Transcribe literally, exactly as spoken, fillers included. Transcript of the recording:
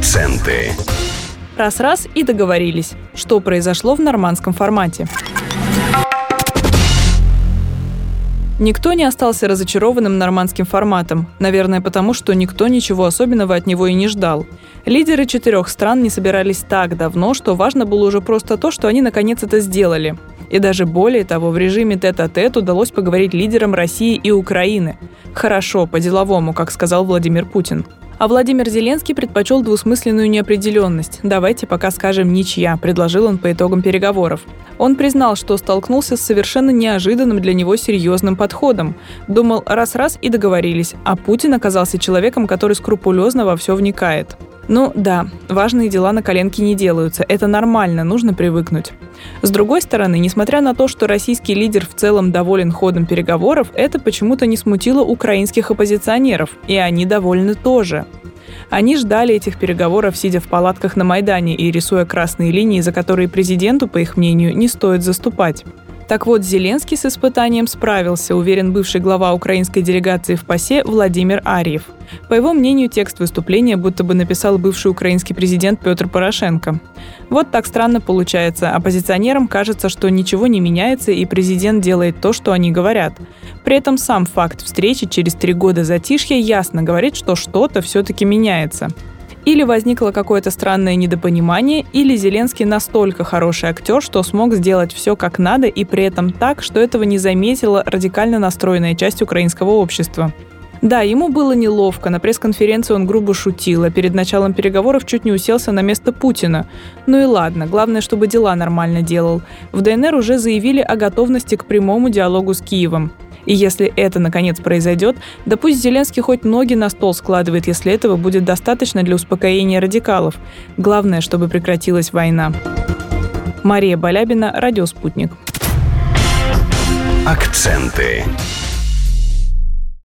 Акценты. Раз-раз и договорились. Что произошло в нормандском формате? Никто не остался разочарованным нормандским форматом, наверное, потому что никто ничего особенного от него и не ждал. Лидеры четырех стран не собирались так давно, что важно было уже просто то, что они наконец это сделали. И даже более того, в режиме тет-а-тет удалось поговорить лидерам России и Украины. Хорошо, по-деловому, как сказал Владимир Путин. А Владимир Зеленский предпочел двусмысленную неопределенность. «Давайте пока скажем ничья», – предложил он по итогам переговоров. Он признал, что столкнулся с совершенно неожиданным для него серьезным подходом. Думал, раз-раз и договорились, а Путин оказался человеком, который скрупулезно во все вникает. Ну да, важные дела на коленке не делаются, это нормально, нужно привыкнуть. С другой стороны, несмотря на то, что российский лидер в целом доволен ходом переговоров, это почему-то не смутило украинских оппозиционеров, и они довольны тоже. Они ждали этих переговоров, сидя в палатках на Майдане и рисуя красные линии, за которые президенту, по их мнению, не стоит заступать. Так вот, Зеленский с испытанием справился, уверен бывший глава украинской делегации в ПАСЕ Владимир Арьев. По его мнению, текст выступления будто бы написал бывший украинский президент Петр Порошенко. Вот так странно получается. Оппозиционерам кажется, что ничего не меняется, и президент делает то, что они говорят. При этом сам факт встречи через три года затишья ясно говорит, что что-то все-таки меняется. Или возникло какое-то странное недопонимание, или Зеленский настолько хороший актер, что смог сделать все как надо и при этом так, что этого не заметила радикально настроенная часть украинского общества. Да, ему было неловко, на пресс-конференции он грубо шутил, а перед началом переговоров чуть не уселся на место Путина. Ну и ладно, главное, чтобы дела нормально делал. В ДНР уже заявили о готовности к прямому диалогу с Киевом. И если это, наконец, произойдет, да пусть Зеленский хоть ноги на стол складывает, если этого будет достаточно для успокоения радикалов. Главное, чтобы прекратилась война. Мария Балябина, Радио Спутник. Акценты.